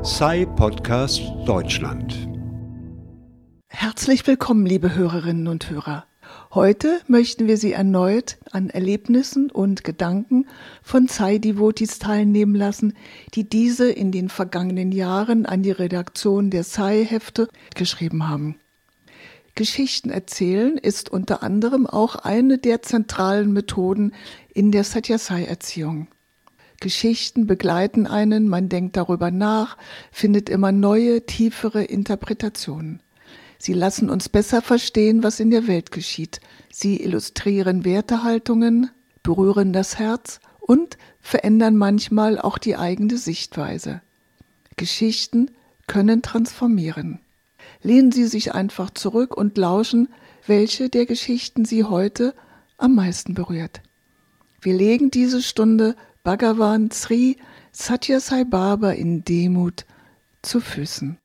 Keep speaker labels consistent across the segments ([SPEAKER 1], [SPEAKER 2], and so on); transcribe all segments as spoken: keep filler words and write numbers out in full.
[SPEAKER 1] S A I Podcast Deutschland.
[SPEAKER 2] Herzlich willkommen, liebe Hörerinnen und Hörer. Heute möchten wir Sie erneut an Erlebnissen und Gedanken von S A I-Devotees teilnehmen lassen, die diese in den vergangenen Jahren an die Redaktion der S A I-Hefte geschrieben haben. Geschichten erzählen ist unter anderem auch eine der zentralen Methoden in der Satyasai-Erziehung. Geschichten begleiten einen, man denkt darüber nach, findet immer neue, tiefere Interpretationen. Sie lassen uns besser verstehen, was in der Welt geschieht. Sie illustrieren Wertehaltungen, berühren das Herz und verändern manchmal auch die eigene Sichtweise. Geschichten können transformieren. Lehnen Sie sich einfach zurück und lauschen, welche der Geschichten Sie heute am meisten berührt. Wir legen diese Stunde Bhagavan Sri Sathya Sai Baba in Demut zu Füßen.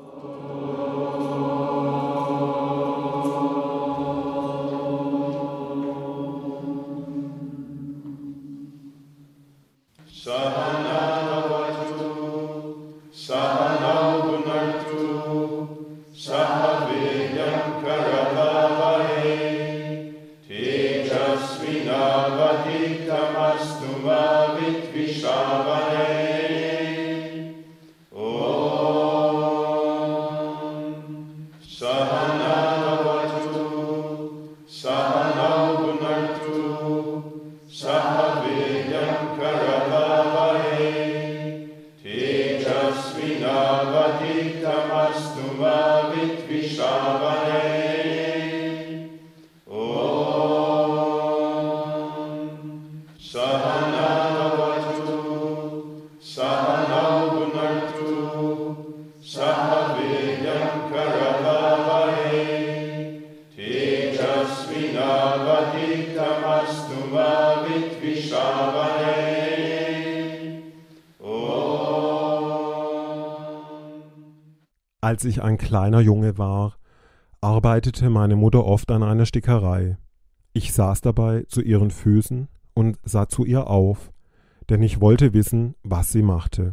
[SPEAKER 3] Als ich ein kleiner Junge war, arbeitete meine Mutter oft an einer Stickerei. Ich saß dabei zu ihren Füßen und sah zu ihr auf, denn ich wollte wissen, was sie machte.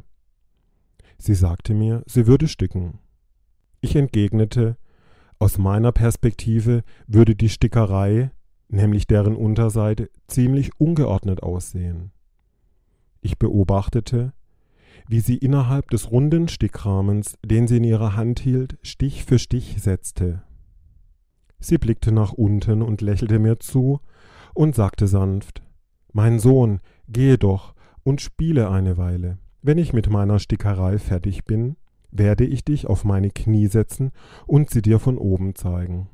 [SPEAKER 3] Sie sagte mir, sie würde sticken. Ich entgegnete, aus meiner Perspektive würde die Stickerei, nämlich deren Unterseite, ziemlich ungeordnet aussehen. Ich beobachtete, wie sie innerhalb des runden Stickrahmens, den sie in ihrer Hand hielt, Stich für Stich setzte. Sie blickte nach unten und lächelte mir zu und sagte sanft: »Mein Sohn, gehe doch und spiele eine Weile. Wenn ich mit meiner Stickerei fertig bin, werde ich dich auf meine Knie setzen und sie dir von oben zeigen.«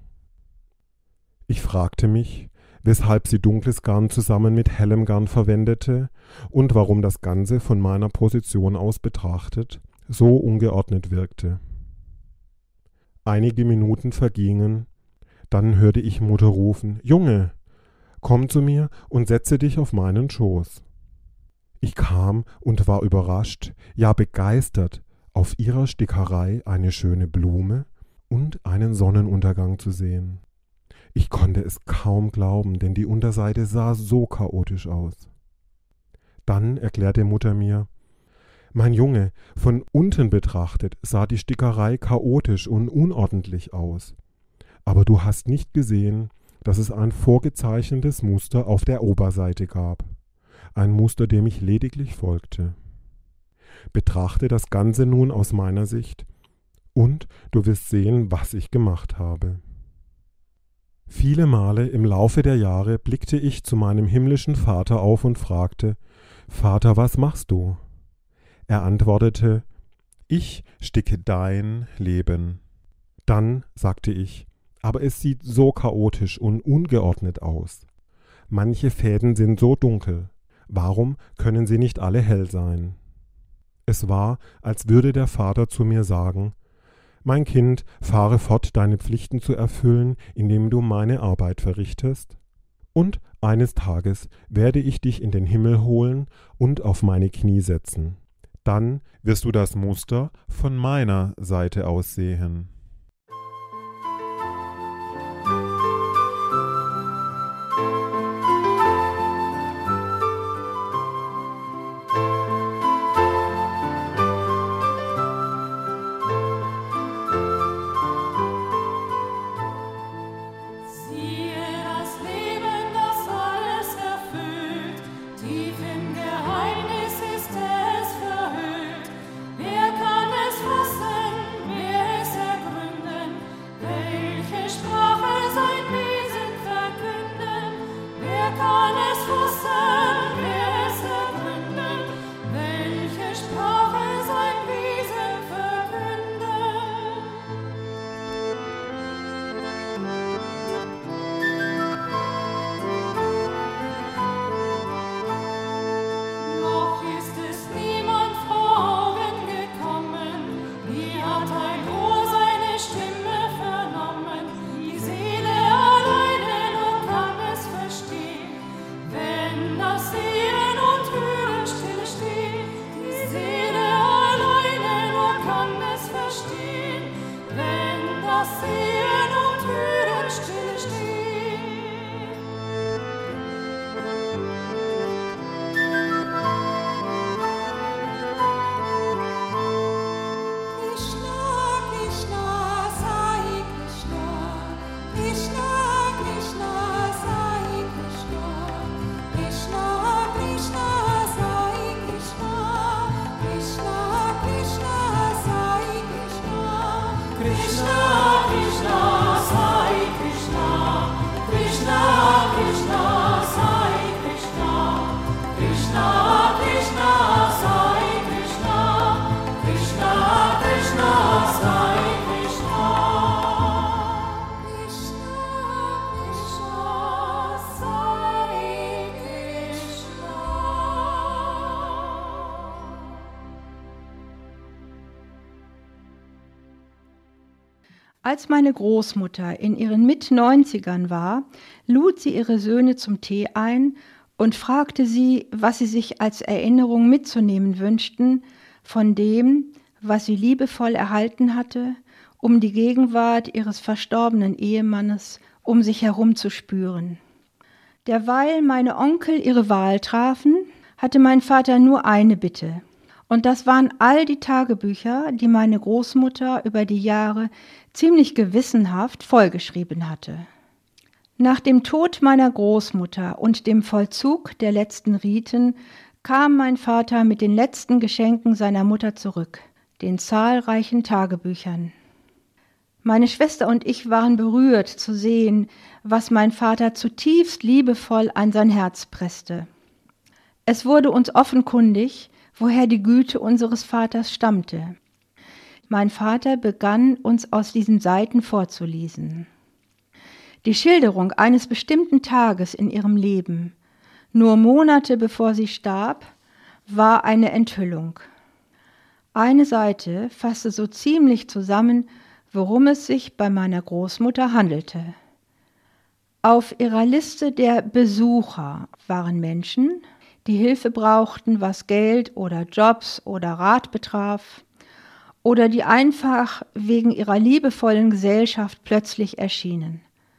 [SPEAKER 3] Ich fragte mich, weshalb sie dunkles Garn zusammen mit hellem Garn verwendete und warum das Ganze von meiner Position aus betrachtet so ungeordnet wirkte. Einige Minuten vergingen, dann hörte ich Mutter rufen: »Junge, komm zu mir und setze dich auf meinen Schoß.« Ich kam und war überrascht, ja begeistert, auf ihrer Stickerei eine schöne Blume und einen Sonnenuntergang zu sehen. Ich konnte es kaum glauben, denn die Unterseite sah so chaotisch aus. Dann erklärte Mutter mir: »Mein Junge, von unten betrachtet sah die Stickerei chaotisch und unordentlich aus. Aber du hast nicht gesehen, dass es ein vorgezeichnetes Muster auf der Oberseite gab. Ein Muster, dem ich lediglich folgte. Betrachte das Ganze nun aus meiner Sicht und du wirst sehen, was ich gemacht habe.« Viele Male im Laufe der Jahre blickte ich zu meinem himmlischen Vater auf und fragte: »Vater, was machst du?« Er antwortete: »Ich sticke dein Leben.« Dann sagte ich: »Aber es sieht so chaotisch und ungeordnet aus. Manche Fäden sind so dunkel. Warum können sie nicht alle hell sein?« Es war, als würde der Vater zu mir sagen: »Mein Kind, fahre fort, deine Pflichten zu erfüllen, indem du meine Arbeit verrichtest. Und eines Tages werde ich dich in den Himmel holen und auf meine Knie setzen. Dann wirst du das Muster von meiner Seite aus sehen.«
[SPEAKER 4] Als meine Großmutter in ihren Mit-Neunzigern war, lud sie ihre Söhne zum Tee ein und fragte sie, was sie sich als Erinnerung mitzunehmen wünschten von dem, was sie liebevoll erhalten hatte, um die Gegenwart ihres verstorbenen Ehemannes um sich herum zu spüren. Derweil meine Onkel ihre Wahl trafen, hatte mein Vater nur eine Bitte. Und das waren all die Tagebücher, die meine Großmutter über die Jahre ziemlich gewissenhaft vollgeschrieben hatte. Nach dem Tod meiner Großmutter und dem Vollzug der letzten Riten kam mein Vater mit den letzten Geschenken seiner Mutter zurück, den zahlreichen Tagebüchern. Meine Schwester und ich waren berührt zu sehen, was mein Vater zutiefst liebevoll an sein Herz presste. Es wurde uns offenkundig, woher die Güte unseres Vaters stammte. Mein Vater begann, uns aus diesen Seiten vorzulesen. Die Schilderung eines bestimmten Tages in ihrem Leben, nur Monate bevor sie starb, war eine Enthüllung. Eine Seite fasste so ziemlich zusammen, worum es sich bei meiner Großmutter handelte. Auf ihrer Liste der Besucher waren Menschen, die Hilfe brauchten, was Geld oder Jobs oder Rat betraf, oder die einfach wegen ihrer liebevollen Gesellschaft plötzlich erschienen.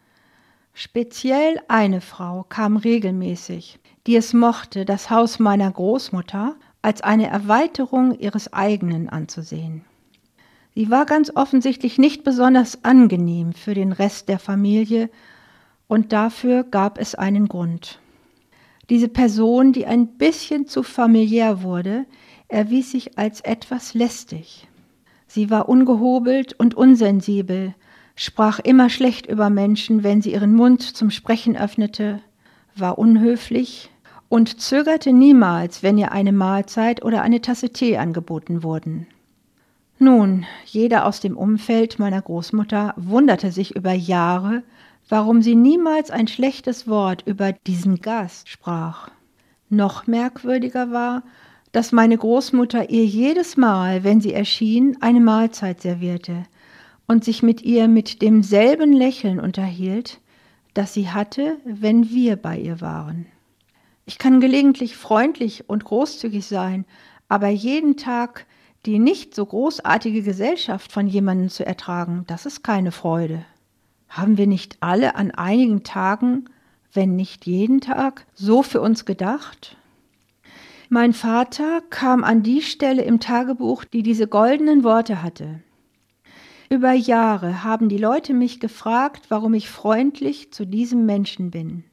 [SPEAKER 4] Speziell eine Frau kam regelmäßig, die es mochte, das Haus meiner Großmutter als eine Erweiterung ihres eigenen anzusehen. Sie war ganz offensichtlich nicht besonders angenehm für den Rest der Familie, und dafür gab es einen Grund. Diese Person, die ein bisschen zu familiär wurde, erwies sich als etwas lästig. Sie war ungehobelt und unsensibel, sprach immer schlecht über Menschen, wenn sie ihren Mund zum Sprechen öffnete, war unhöflich und zögerte niemals, wenn ihr eine Mahlzeit oder eine Tasse Tee angeboten wurden. Nun, jeder aus dem Umfeld meiner Großmutter wunderte sich über Jahre, warum sie niemals ein schlechtes Wort über diesen Gast sprach. Noch merkwürdiger war, dass meine Großmutter ihr jedes Mal, wenn sie erschien, eine Mahlzeit servierte und sich mit ihr mit demselben Lächeln unterhielt, das sie hatte, wenn wir bei ihr waren. Ich kann gelegentlich freundlich und großzügig sein, aber jeden Tag die nicht so großartige Gesellschaft von jemandem zu ertragen, das ist keine Freude. Haben wir nicht alle an einigen Tagen, wenn nicht jeden Tag, so für uns gedacht? Mein Vater kam an die Stelle im Tagebuch, die diese goldenen Worte hatte. Über Jahre haben die Leute mich gefragt, warum ich freundlich zu diesem Menschen bin.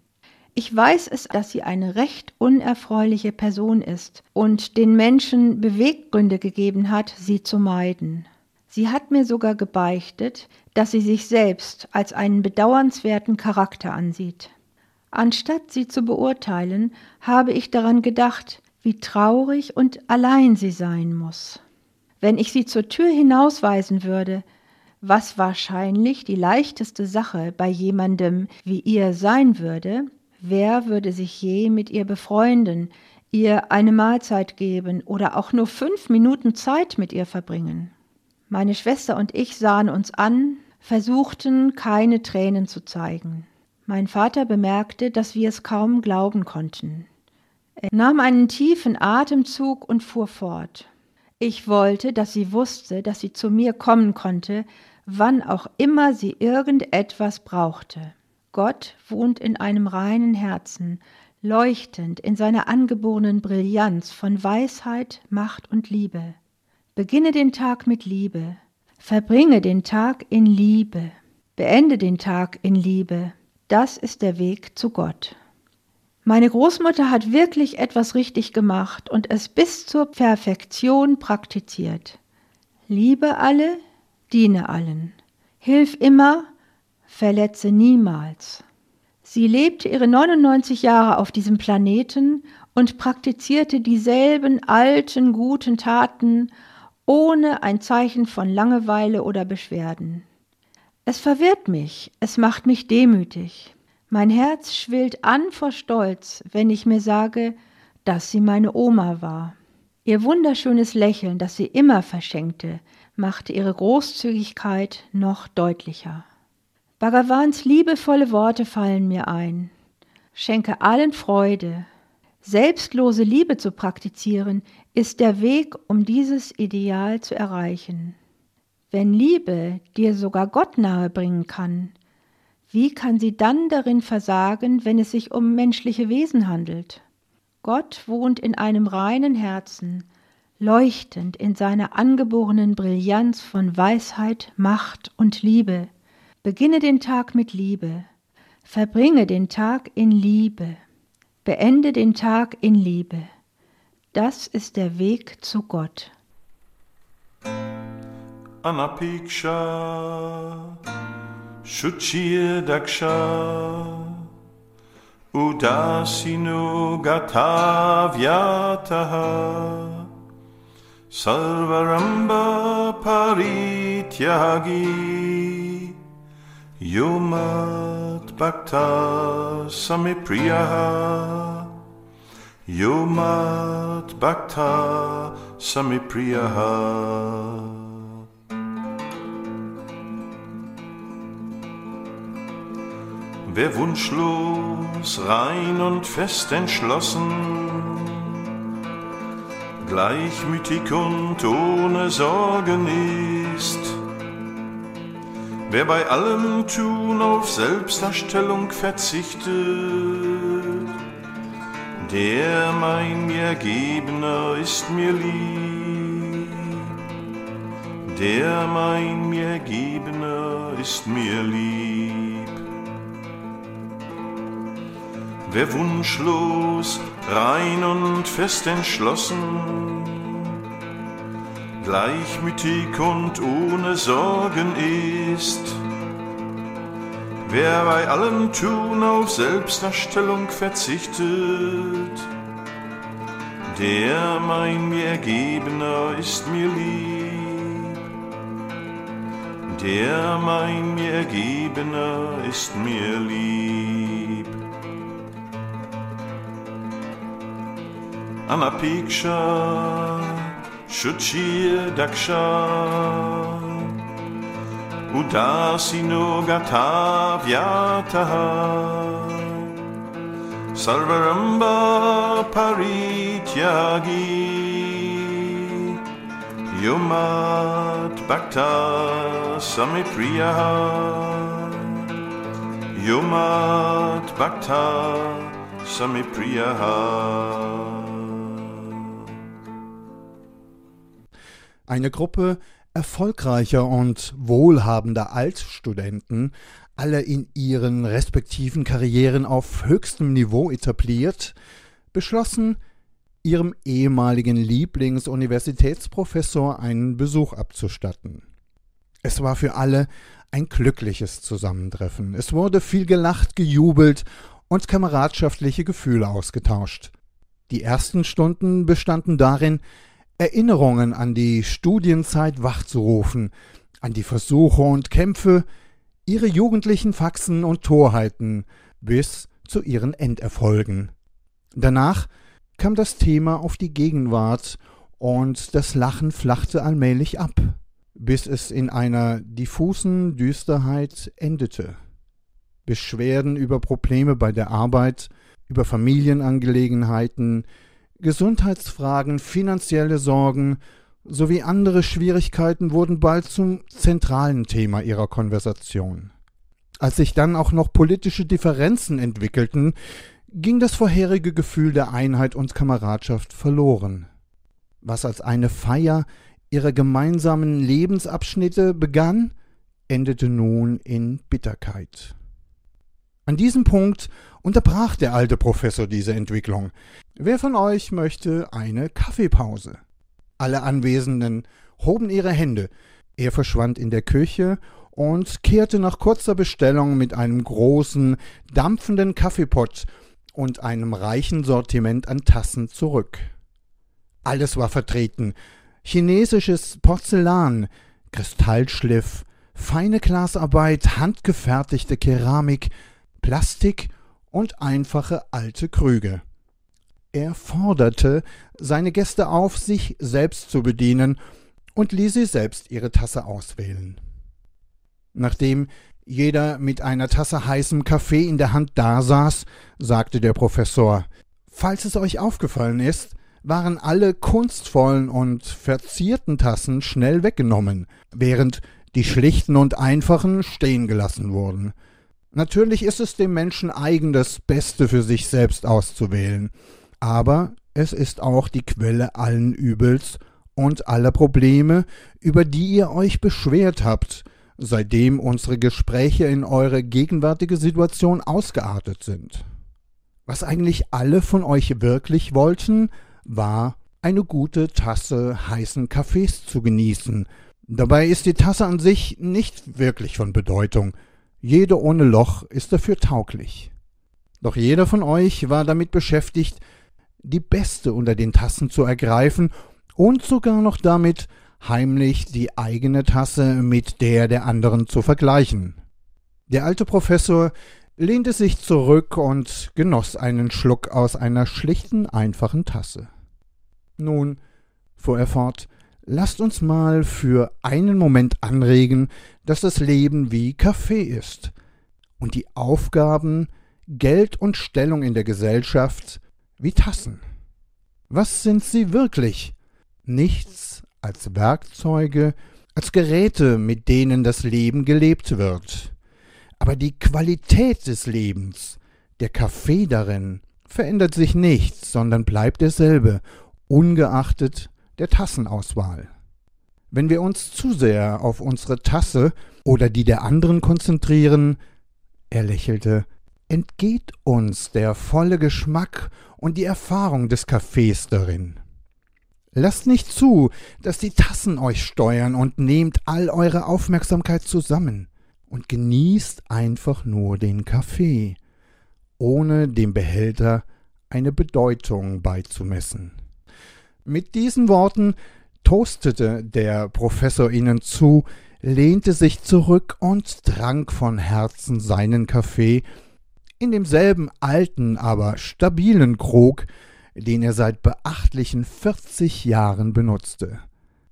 [SPEAKER 4] Ich weiß es, dass sie eine recht unerfreuliche Person ist und den Menschen Beweggründe gegeben hat, sie zu meiden. Sie hat mir sogar gebeichtet, dass sie sich selbst als einen bedauernswerten Charakter ansieht. Anstatt sie zu beurteilen, habe ich daran gedacht, wie traurig und allein sie sein muss. Wenn ich sie zur Tür hinausweisen würde, was wahrscheinlich die leichteste Sache bei jemandem wie ihr sein würde, wer würde sich je mit ihr befreunden, ihr eine Mahlzeit geben oder auch nur fünf Minuten Zeit mit ihr verbringen? Meine Schwester und ich sahen uns an, versuchten, keine Tränen zu zeigen. Mein Vater bemerkte, dass wir es kaum glauben konnten. Er nahm einen tiefen Atemzug und fuhr fort. Ich wollte, dass sie wusste, dass sie zu mir kommen konnte, wann auch immer sie irgendetwas brauchte. Gott wohnt in einem reinen Herzen, leuchtend in seiner angeborenen Brillanz von Weisheit, Macht und Liebe. Beginne den Tag mit Liebe, verbringe den Tag in Liebe, beende den Tag in Liebe. Das ist der Weg zu Gott. Meine Großmutter hat wirklich etwas richtig gemacht und es bis zur Perfektion praktiziert. Liebe alle, diene allen. Hilf immer, verletze niemals. Sie lebte ihre neunundneunzig Jahre auf diesem Planeten und praktizierte dieselben alten, guten Taten, ohne ein Zeichen von Langeweile oder Beschwerden. Es verwirrt mich, es macht mich demütig. Mein Herz schwillt an vor Stolz, wenn ich mir sage, dass sie meine Oma war. Ihr wunderschönes Lächeln, das sie immer verschenkte, machte ihre Großzügigkeit noch deutlicher. Bhagawans liebevolle Worte fallen mir ein. Schenke allen Freude. Selbstlose Liebe zu praktizieren, ist der Weg, um dieses Ideal zu erreichen. Wenn Liebe dir sogar Gott nahe bringen kann, wie kann sie dann darin versagen, wenn es sich um menschliche Wesen handelt? Gott wohnt in einem reinen Herzen, leuchtend in seiner angeborenen Brillanz von Weisheit, Macht und Liebe. Beginne den Tag mit Liebe, verbringe den Tag in Liebe, beende den Tag in Liebe. Das ist der Weg zu Gott.
[SPEAKER 5] Anapiksha Shuchir Daksha Udasino Gata Vyataha Sarvaramba Parityagi Yomat Bhakta Samipriyaha Yomat Bhakta Samipriyaha. Wer wunschlos, rein und fest entschlossen, gleichmütig und ohne Sorgen ist, wer bei allem Tun auf Selbstdarstellung verzichtet, der mein mir Gebener ist mir lieb, der mein mir Gebener ist mir lieb. Wer wunschlos, rein und fest entschlossen, gleichmütig und ohne Sorgen ist, wer bei allem Tun auf Selbstdarstellung verzichtet, der mein mir Ergebener ist mir lieb, der mein mir Ergebener ist mir lieb. Anapiksha Shuchir Daksha Udasino Gata Vyataha Sarvaramba Parityagi Yomat Bhakta Samipriyaha Yomat Bhakta Samipriyaha.
[SPEAKER 6] Eine Gruppe erfolgreicher und wohlhabender Altstudenten, alle in ihren respektiven Karrieren auf höchstem Niveau etabliert, beschlossen, ihrem ehemaligen Lieblingsuniversitätsprofessor einen Besuch abzustatten. Es war für alle ein glückliches Zusammentreffen. Es wurde viel gelacht, gejubelt und kameradschaftliche Gefühle ausgetauscht. Die ersten Stunden bestanden darin, Erinnerungen an die Studienzeit wachzurufen, an die Versuche und Kämpfe, ihre jugendlichen Faxen und Torheiten bis zu ihren Enderfolgen. Danach kam das Thema auf die Gegenwart und das Lachen flachte allmählich ab, bis es in einer diffusen Düsterheit endete. Beschwerden über Probleme bei der Arbeit, über Familienangelegenheiten, Gesundheitsfragen, finanzielle Sorgen sowie andere Schwierigkeiten wurden bald zum zentralen Thema ihrer Konversation. Als sich dann auch noch politische Differenzen entwickelten, ging das vorherige Gefühl der Einheit und Kameradschaft verloren. Was als eine Feier ihrer gemeinsamen Lebensabschnitte begann, endete nun in Bitterkeit. An diesem Punkt unterbrach der alte Professor diese Entwicklung. Wer von euch möchte eine Kaffeepause? Alle Anwesenden hoben ihre Hände. Er verschwand in der Küche und kehrte nach kurzer Bestellung mit einem großen, dampfenden Kaffeepott und einem reichen Sortiment an Tassen zurück. Alles war vertreten: chinesisches Porzellan, Kristallschliff, feine Glasarbeit, handgefertigte Keramik, Plastik und einfache alte Krüge. Er forderte seine Gäste auf, sich selbst zu bedienen und ließ sie selbst ihre Tasse auswählen. Nachdem jeder mit einer Tasse heißem Kaffee in der Hand dasaß, sagte der Professor: Falls es euch aufgefallen ist, waren alle kunstvollen und verzierten Tassen schnell weggenommen, während die schlichten und einfachen stehen gelassen wurden. Natürlich ist es dem Menschen eigen, das Beste für sich selbst auszuwählen, aber es ist auch die Quelle allen Übels und aller Probleme, über die ihr euch beschwert habt, seitdem unsere Gespräche in eure gegenwärtige Situation ausgeartet sind. Was eigentlich alle von euch wirklich wollten, war, eine gute Tasse heißen Kaffees zu genießen. Dabei ist die Tasse an sich nicht wirklich von Bedeutung. Jede ohne Loch ist dafür tauglich. Doch jeder von euch war damit beschäftigt, die beste unter den Tassen zu ergreifen und sogar noch damit, heimlich die eigene Tasse mit der der anderen zu vergleichen. Der alte Professor lehnte sich zurück und genoss einen Schluck aus einer schlichten, einfachen Tasse. Nun, fuhr er fort, lasst uns mal für einen Moment anregen, dass das Leben wie Kaffee ist und die Aufgaben, Geld und Stellung in der Gesellschaft wie Tassen. Was sind sie wirklich? Nichts als Werkzeuge, als Geräte, mit denen das Leben gelebt wird. Aber die Qualität des Lebens, der Kaffee darin, verändert sich nicht, sondern bleibt derselbe, ungeachtet der Tassenauswahl. Wenn wir uns zu sehr auf unsere Tasse oder die der anderen konzentrieren, er lächelte, entgeht uns der volle Geschmack und die Erfahrung des Kaffees darin. Lasst nicht zu, dass die Tassen euch steuern und nehmt all eure Aufmerksamkeit zusammen und genießt einfach nur den Kaffee, ohne dem Behälter eine Bedeutung beizumessen. Mit diesen Worten toastete der Professor ihnen zu, lehnte sich zurück und trank von Herzen seinen Kaffee in demselben alten, aber stabilen Krug, den er seit beachtlichen vierzig Jahren benutzte.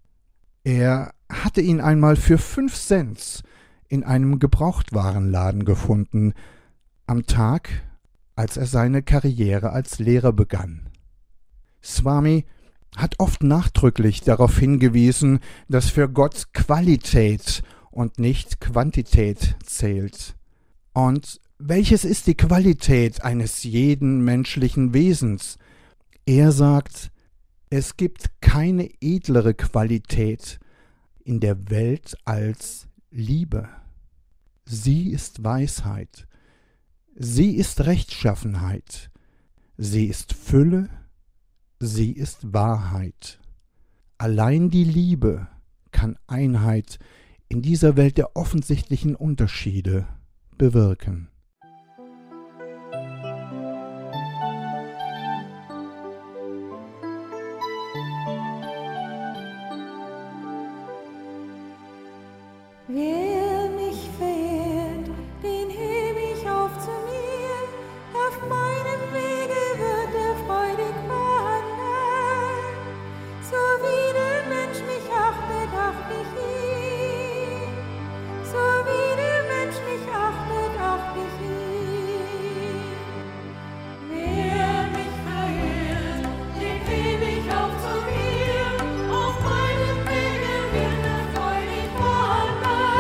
[SPEAKER 6] Er hatte ihn einmal für fünf Cent in einem Gebrauchtwarenladen gefunden, am Tag, als er seine Karriere als Lehrer begann. Swami hat oft nachdrücklich darauf hingewiesen, dass für Gott Qualität und nicht Quantität zählt. Und welches ist die Qualität eines jeden menschlichen Wesens? Er sagt, es gibt keine edlere Qualität, in der Welt als Liebe. Sie ist Weisheit. Sie ist Rechtschaffenheit. Sie ist Fülle. Sie ist Wahrheit. Allein die Liebe kann Einheit in dieser Welt der offensichtlichen Unterschiede bewirken.
[SPEAKER 7] Wer mich verehrt, den heb ich auf zu mir, auf meinem Wege wird er freudig wandern. So wie der Mensch mich achtet, acht ich ihn, so wie der Mensch mich achtet, acht ich ihn. Wer mich verehrt, den heb ich auf zu mir, auf meinem Wege wird er freudig wandern.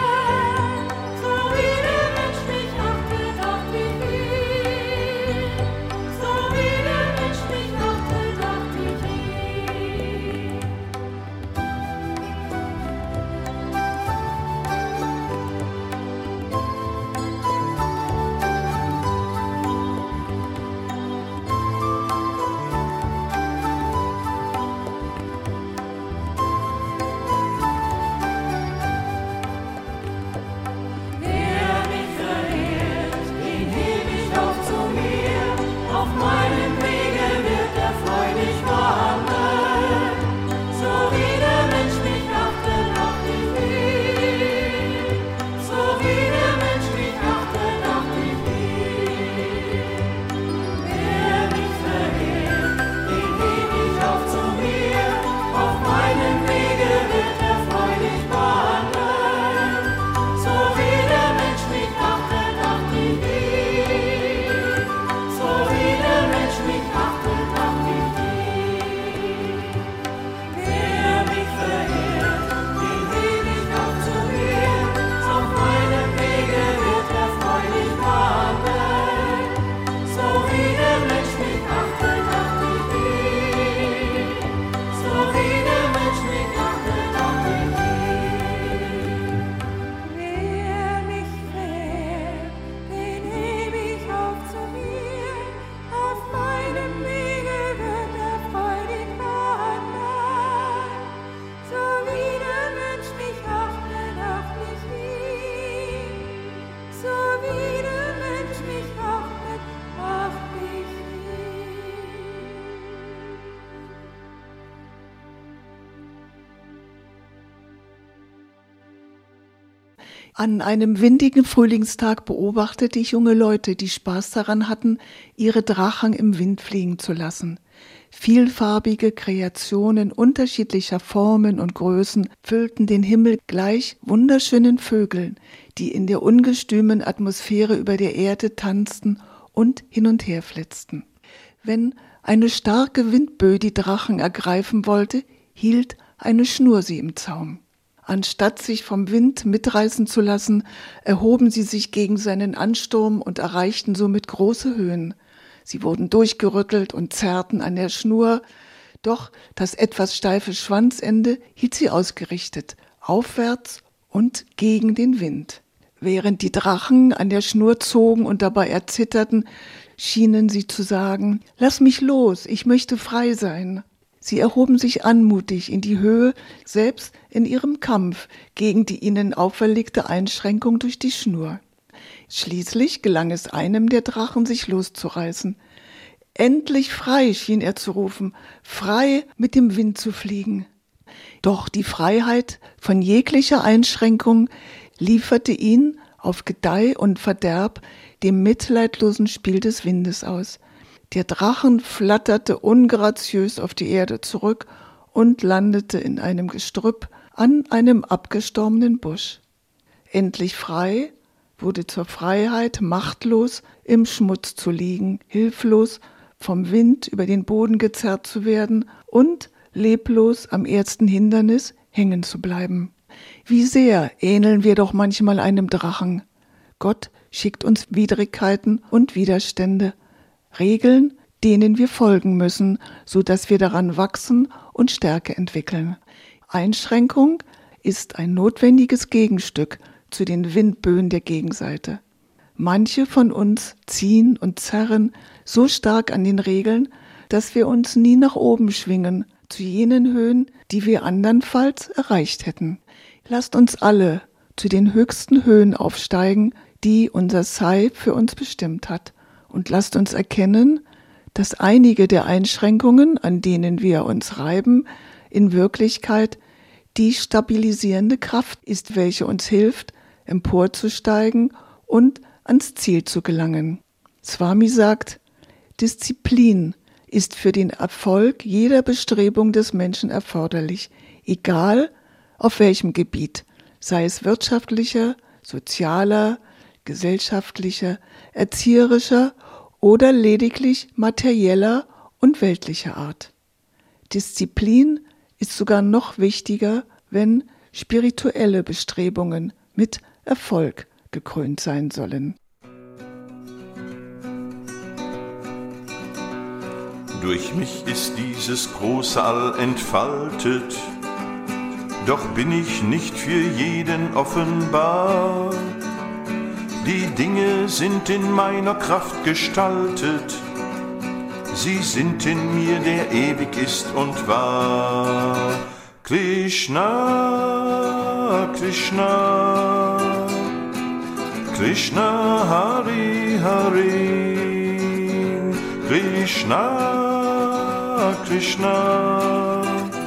[SPEAKER 2] An einem windigen Frühlingstag beobachtete ich junge Leute, die Spaß daran hatten, ihre Drachen im Wind fliegen zu lassen. Vielfarbige Kreationen unterschiedlicher Formen und Größen füllten den Himmel gleich wunderschönen Vögeln, die in der ungestümen Atmosphäre über der Erde tanzten und hin und her flitzten. Wenn eine starke Windböe die Drachen ergreifen wollte, hielt eine Schnur sie im Zaum. Anstatt sich vom Wind mitreißen zu lassen, erhoben sie sich gegen seinen Ansturm und erreichten somit große Höhen. Sie wurden durchgerüttelt und zerrten an der Schnur, doch das etwas steife Schwanzende hielt sie ausgerichtet, aufwärts und gegen den Wind. Während die Drachen an der Schnur zogen und dabei erzitterten, schienen sie zu sagen: »Lass mich los, ich möchte frei sein.« Sie erhoben sich anmutig in die Höhe, selbst in ihrem Kampf gegen die ihnen auferlegte Einschränkung durch die Schnur. Schließlich gelang es einem der Drachen, sich loszureißen. Endlich frei, schien er zu rufen, frei mit dem Wind zu fliegen. Doch die Freiheit von jeglicher Einschränkung lieferte ihn auf Gedeih und Verderb dem mitleidlosen Spiel des Windes aus. Der Drachen flatterte ungraziös auf die Erde zurück und landete in einem Gestrüpp an einem abgestorbenen Busch. Endlich frei wurde zur Freiheit, machtlos im Schmutz zu liegen, hilflos vom Wind über den Boden gezerrt zu werden und leblos am ersten Hindernis hängen zu bleiben. Wie sehr ähneln wir doch manchmal einem Drachen. Gott schickt uns Widrigkeiten und Widerstände, Regeln, denen wir folgen müssen, so dass wir daran wachsen und Stärke entwickeln. Einschränkung ist ein notwendiges Gegenstück zu den Windböen der Gegenseite. Manche von uns ziehen und zerren so stark an den Regeln, dass wir uns nie nach oben schwingen, zu jenen Höhen, die wir andernfalls erreicht hätten. Lasst uns alle zu den höchsten Höhen aufsteigen, die unser Sei für uns bestimmt hat. Und lasst uns erkennen, dass einige der Einschränkungen, an denen wir uns reiben, in Wirklichkeit die stabilisierende Kraft ist, welche uns hilft, emporzusteigen und ans Ziel zu gelangen. Swami sagt, Disziplin ist für den Erfolg jeder Bestrebung des Menschen erforderlich, egal auf welchem Gebiet, sei es wirtschaftlicher, sozialer, gesellschaftlicher, erzieherischer oder lediglich materieller und weltlicher Art. Disziplin ist sogar noch wichtiger, wenn spirituelle Bestrebungen mit Erfolg gekrönt sein sollen.
[SPEAKER 5] Durch mich ist dieses große All entfaltet, doch bin ich nicht für jeden offenbar. Die Dinge sind in meiner Kraft gestaltet, sie sind in mir, der ewig ist und wahr. Krishna, Krishna, Krishna, Hari, Hari, Krishna, Krishna,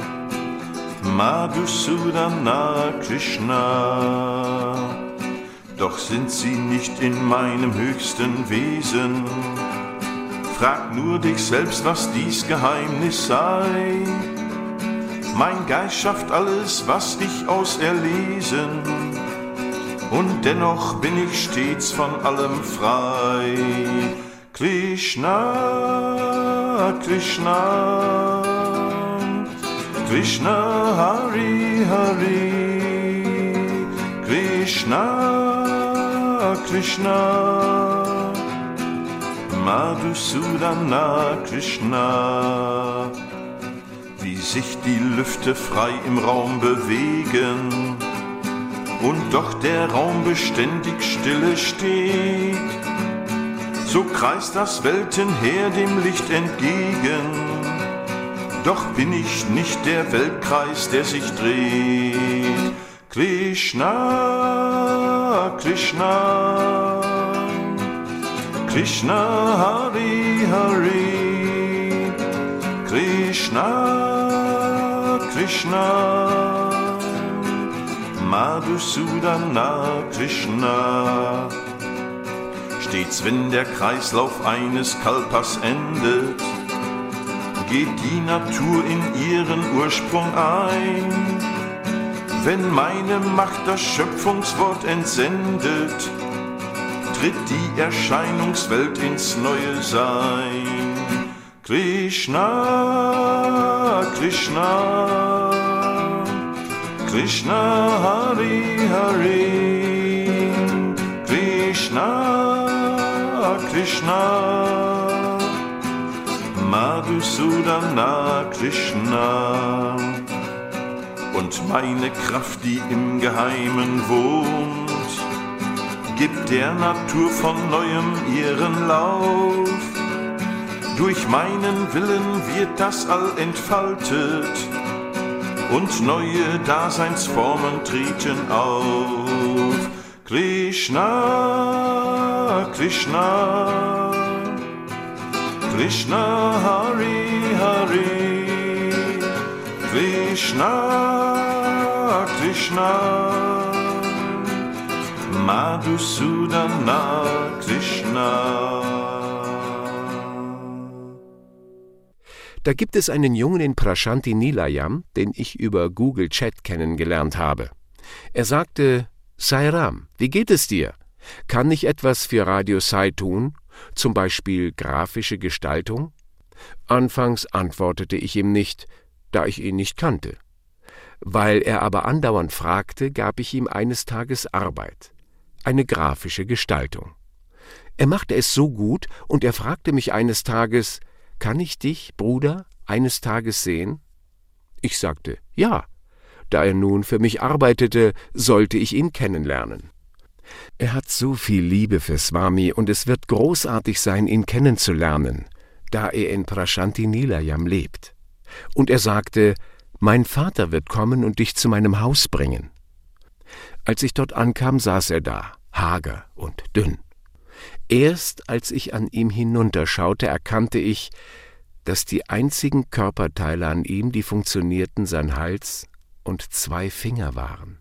[SPEAKER 5] Madhusudana, Krishna. Doch sind sie nicht in meinem höchsten Wesen. Frag nur dich selbst, was dies Geheimnis sei. Mein Geist schafft alles, was ich auserlesen, und dennoch bin ich stets von allem frei. Krishna, Krishna, Krishna, Hari, Hari, Krishna, Krishna, Madhusudana, Krishna. Wie sich die Lüfte frei im Raum bewegen und doch der Raum beständig stille steht, so kreist das Weltenheer dem Licht entgegen, doch bin ich nicht der Weltkreis, der sich dreht. Krishna, Krishna, Krishna, Hari, Hari, Krishna, Krishna, Madhusudana, Krishna. Stets wenn der Kreislauf eines Kalpas endet, geht die Natur in ihren Ursprung ein. Wenn meine Macht das Schöpfungswort entsendet, tritt die Erscheinungswelt ins neue Sein. Krishna, Krishna, Krishna, Hari, Hari, Krishna, Krishna, Madhusudana, Krishna. Und meine Kraft, die im Geheimen wohnt, gibt der Natur von neuem ihren Lauf. Durch meinen Willen wird das All entfaltet und neue Daseinsformen treten auf. Krishna, Krishna, Krishna, Hari, Hari, Krishna, Krishna, Madhusudana, Krishna.
[SPEAKER 8] Da gibt es einen Jungen in Prashanti Nilayam, den ich über Google Chat kennengelernt habe. Er sagte, Sai Ram, wie geht es dir? Kann ich etwas für Radio Sai tun? Zum Beispiel grafische Gestaltung? Anfangs antwortete ich ihm nicht, da ich ihn nicht kannte. Weil er aber andauernd fragte, gab ich ihm eines Tages Arbeit, eine grafische Gestaltung. Er machte es so gut und er fragte mich eines Tages, kann ich dich, Bruder, eines Tages sehen? Ich sagte, ja. da er nun für mich arbeitete, sollte ich ihn kennenlernen. Er hat so viel Liebe für Swami und es wird großartig sein, ihn kennenzulernen, da er in Prashanti Nilayam lebt. Und er sagte, mein Vater wird kommen und dich zu meinem Haus bringen. Als ich dort ankam, saß er da, hager und dünn. Erst als ich an ihm hinunterschaute, erkannte ich, dass die einzigen Körperteile an ihm, die funktionierten, sein Hals und zwei Finger waren.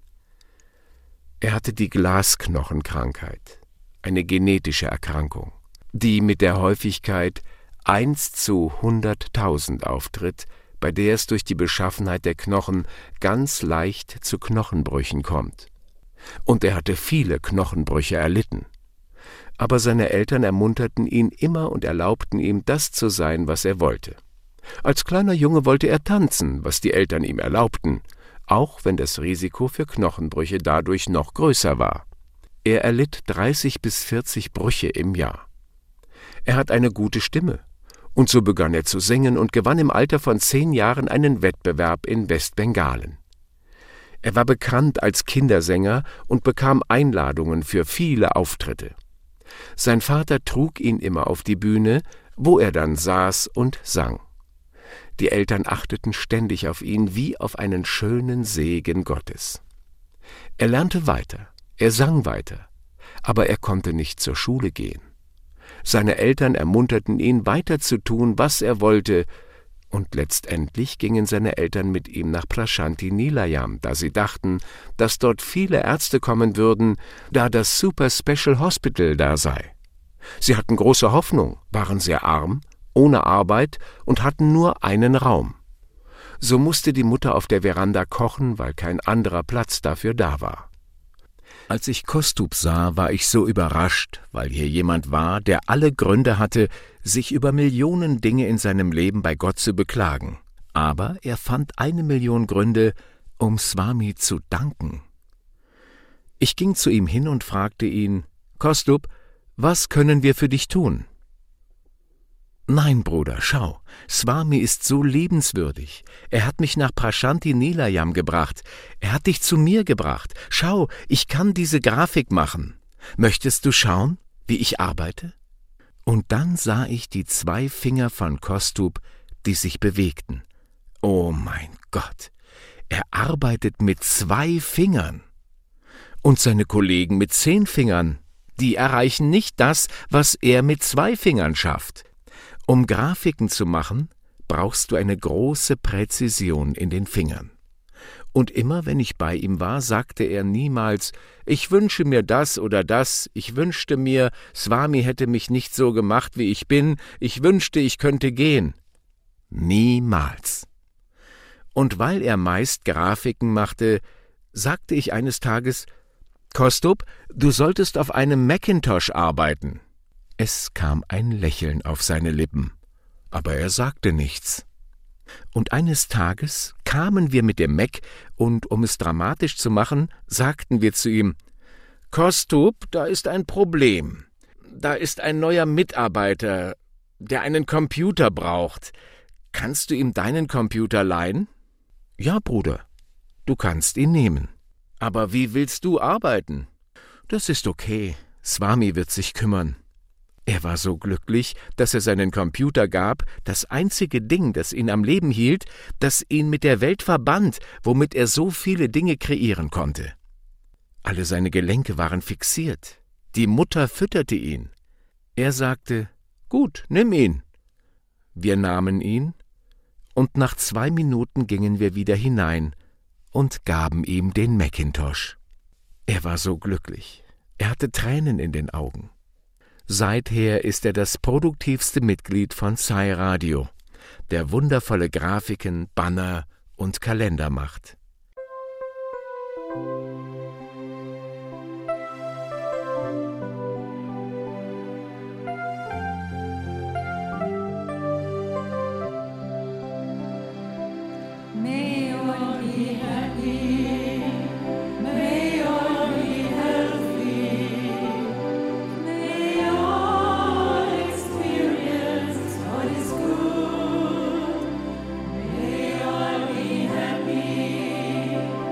[SPEAKER 8] Er hatte die Glasknochenkrankheit, eine genetische Erkrankung, die mit der Häufigkeit eins zu hunderttausend auftritt, bei der es durch die Beschaffenheit der Knochen ganz leicht zu Knochenbrüchen kommt. Und er hatte viele Knochenbrüche erlitten. Aber seine Eltern ermunterten ihn immer und erlaubten ihm, das zu sein, was er wollte. Als kleiner Junge wollte er tanzen, was die Eltern ihm erlaubten, auch wenn das Risiko für Knochenbrüche dadurch noch größer war. Er erlitt dreißig bis vierzig Brüche im Jahr. Er hat eine gute Stimme, und so begann er zu singen und gewann im Alter von zehn Jahren einen Wettbewerb in Westbengalen. Er war bekannt als Kindersänger und bekam Einladungen für viele Auftritte. Sein Vater trug ihn immer auf die Bühne, wo er dann saß und sang. Die Eltern achteten ständig auf ihn wie auf einen schönen Segen Gottes. Er lernte weiter, er sang weiter, aber er konnte nicht zur Schule gehen. Seine Eltern ermunterten ihn, weiter zu tun, was er wollte, und letztendlich gingen seine Eltern mit ihm nach Prashanti Nilayam, da sie dachten, dass dort viele Ärzte kommen würden, da das Super Special Hospital da sei. Sie hatten große Hoffnung, waren sehr arm, ohne Arbeit und hatten nur einen Raum. So musste die Mutter auf der Veranda kochen, weil kein anderer Platz dafür da war. Als ich Kaustubh sah, war ich so überrascht, weil hier jemand war, der alle Gründe hatte, sich über Millionen Dinge in seinem Leben bei Gott zu beklagen. Aber er fand eine Million Gründe, um Swami zu danken. Ich ging zu ihm hin und fragte ihn, Kaustubh, was können wir für dich tun? Nein, Bruder, schau, Swami ist so liebenswürdig. Er hat mich nach Prashanti Nilayam gebracht. Er hat dich zu mir gebracht. Schau, ich kann diese Grafik machen. Möchtest du schauen, wie ich arbeite? Und dann sah ich die zwei Finger von Kaustubh, die sich bewegten. Oh mein Gott, er arbeitet mit zwei Fingern. Und seine Kollegen mit zehn Fingern, die erreichen nicht das, was er mit zwei Fingern schafft. Um Grafiken zu machen, brauchst du eine große Präzision in den Fingern. Und immer, wenn ich bei ihm war, sagte er niemals, ich wünsche mir das oder das, ich wünschte mir, Swami hätte mich nicht so gemacht, wie ich bin, ich wünschte, ich könnte gehen. Niemals. Und weil er meist Grafiken machte, sagte ich eines Tages, Kaustubh, du solltest auf einem Macintosh arbeiten. Es kam ein Lächeln auf seine Lippen, aber er sagte nichts. Und eines Tages kamen wir mit dem Mac, und um es dramatisch zu machen, sagten wir zu ihm, Kaustubh, da ist ein Problem. Da ist ein neuer Mitarbeiter, der einen Computer braucht. Kannst du ihm deinen Computer leihen? Ja, Bruder, du kannst ihn nehmen. Aber wie willst du arbeiten? Das ist okay, Swami wird sich kümmern. Er war so glücklich, dass er seinen Computer gab, das einzige Ding, das ihn am Leben hielt, das ihn mit der Welt verband, womit er so viele Dinge kreieren konnte. Alle seine Gelenke waren fixiert. Die Mutter fütterte ihn. Er sagte, gut, nimm ihn. Wir nahmen ihn, und nach zwei Minuten gingen wir wieder hinein und gaben ihm den Macintosh. Er war so glücklich. Er hatte Tränen in den Augen. Seither ist er das produktivste Mitglied von Sai Radio, der wundervolle Grafiken, Banner und Kalender macht.
[SPEAKER 7] May all be happy.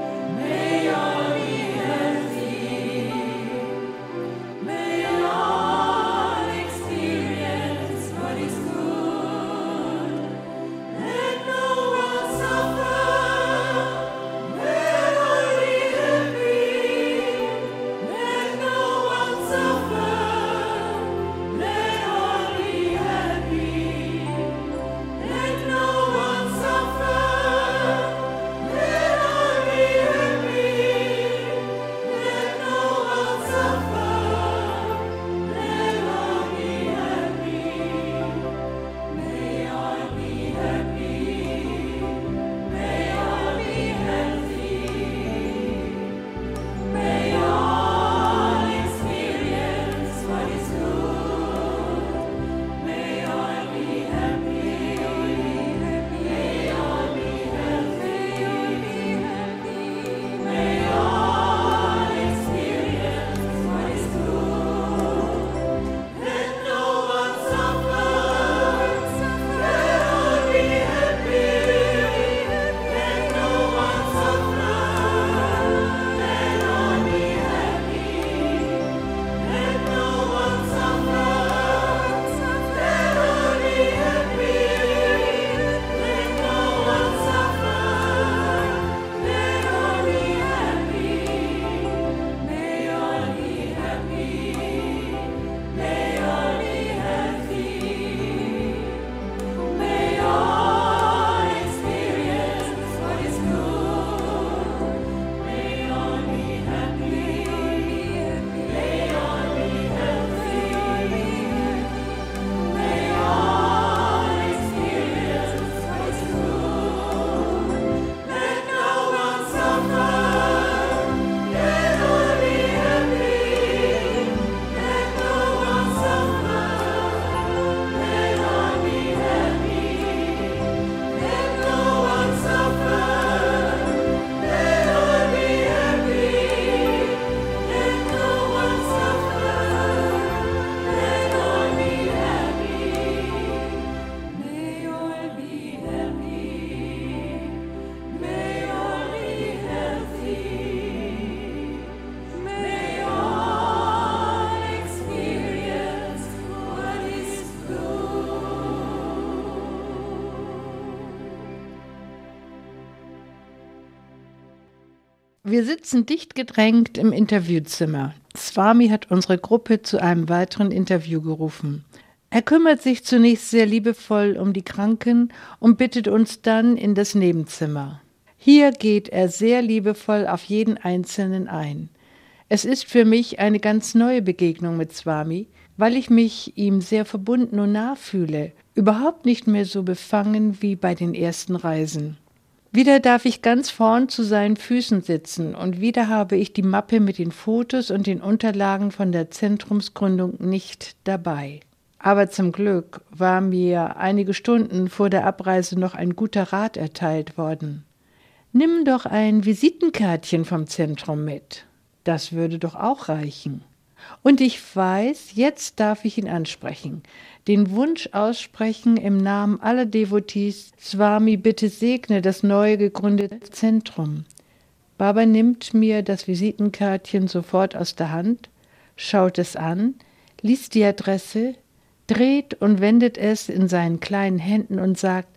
[SPEAKER 9] Wir sitzen dicht gedrängt im Interviewzimmer. Swami hat unsere Gruppe zu einem weiteren Interview gerufen. Er kümmert sich zunächst sehr liebevoll um die Kranken und bittet uns dann in das Nebenzimmer. Hier geht er sehr liebevoll auf jeden Einzelnen ein. Es ist für mich eine ganz neue Begegnung mit Swami, weil ich mich ihm sehr verbunden und nah fühle, überhaupt nicht mehr so befangen wie bei den ersten Reisen. Wieder darf ich ganz vorn zu seinen Füßen sitzen und wieder habe ich die Mappe mit den Fotos und den Unterlagen von der Zentrumsgründung nicht dabei. Aber zum Glück war mir einige Stunden vor der Abreise noch ein guter Rat erteilt worden. Nimm doch ein Visitenkärtchen vom Zentrum mit. Das würde doch auch reichen. Und ich weiß, jetzt darf ich ihn ansprechen, den Wunsch aussprechen im Namen aller Devotees, Swami, bitte segne das neu gegründete Zentrum. Baba nimmt mir das Visitenkärtchen sofort aus der Hand, schaut es an, liest die Adresse, dreht und wendet es in seinen kleinen Händen und sagt,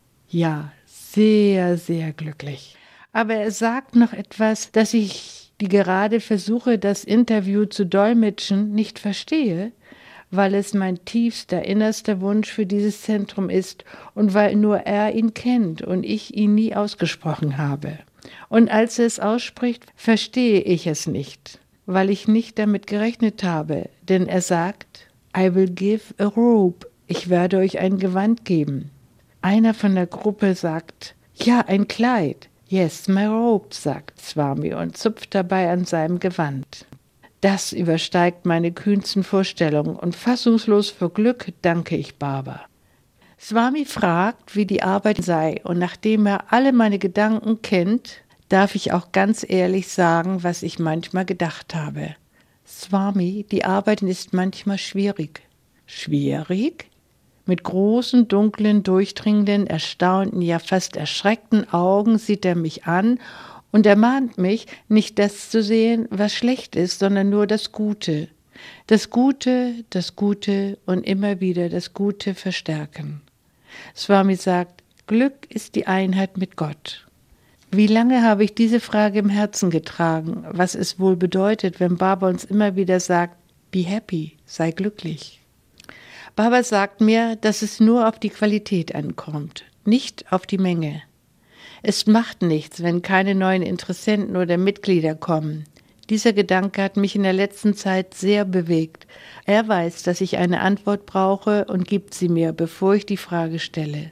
[SPEAKER 9] ja, sehr, sehr glücklich. Aber er sagt noch etwas, das ich die gerade versuche, das Interview zu dolmetschen, nicht verstehe, weil es mein tiefster, innerster Wunsch für dieses Zentrum ist und weil nur er ihn kennt und ich ihn nie ausgesprochen habe. Und als er es ausspricht, verstehe ich es nicht, weil ich nicht damit gerechnet habe, denn er sagt, I will give a robe, ich werde euch ein Gewand geben. Einer von der Gruppe sagt, ja, ein Kleid. Yes, my robe, sagt Swami und zupft dabei an seinem Gewand. Das übersteigt meine kühnsten Vorstellungen und fassungslos vor Glück danke ich Baba. Swami fragt, wie die Arbeit sei und nachdem er alle meine Gedanken kennt, darf ich auch ganz ehrlich sagen, was ich manchmal gedacht habe. Swami, die Arbeit ist manchmal schwierig. Schwierig? Mit großen, dunklen, durchdringenden, erstaunten, ja fast erschreckten Augen sieht er mich an und ermahnt mich, nicht das zu sehen, was schlecht ist, sondern nur das Gute. Das Gute, das Gute und immer wieder das Gute verstärken. Swami sagt, Glück ist die Einheit mit Gott. Wie lange habe ich diese Frage im Herzen getragen, was es wohl bedeutet, wenn Baba uns immer wieder sagt, be happy, sei glücklich. Baba sagt mir, dass es nur auf die Qualität ankommt, nicht auf die Menge. Es macht nichts, wenn keine neuen Interessenten oder Mitglieder kommen. Dieser Gedanke hat mich in der letzten Zeit sehr bewegt. Er weiß, dass ich eine Antwort brauche und gibt sie mir, bevor ich die Frage stelle.